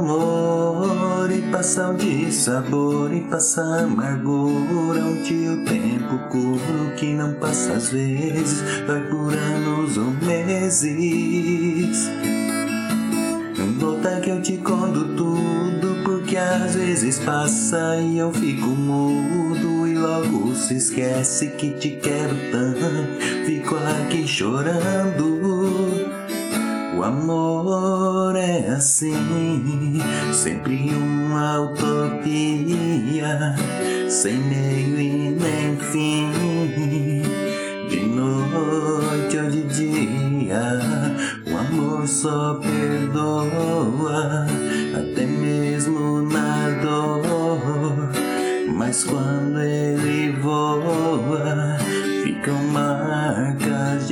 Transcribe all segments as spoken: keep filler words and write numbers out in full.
amor e passa de sabor e passa amargura, onde o tempo cura que não passa às vezes, vai por anos ou meses. Volta que eu te conto tudo, porque às vezes passa e eu fico mudo, e logo se esquece que te quero tanto, fico aqui chorando. O amor é assim, sempre uma utopia, sem meio e nem fim, de noite ou de dia. O amor só perdoa, até mesmo na dor, mas quando ele voa, ficam marcas de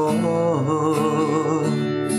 amor.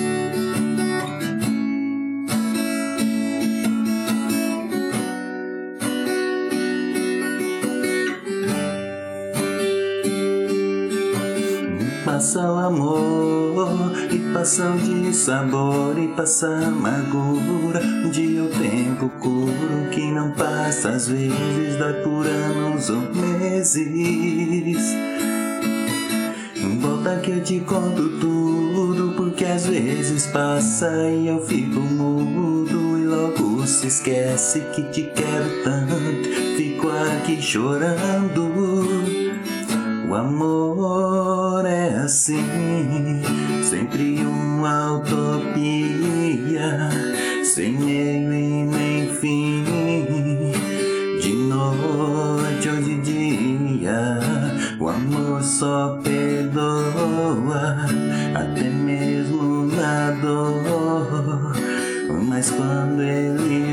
Passa o amor e passa o de sabor e passa a amargura, um dia o tempo cura que não passa às vezes, dói por anos ou meses. Volta que eu te conto tudo, porque às vezes passa e eu fico mudo, e logo se esquece que te quero tanto, fico aqui chorando. O amor é assim, sempre uma utopia, sem meio e nem fim, de noite ou de dia. O amor só perdoa, até mesmo na dor, mas quando ele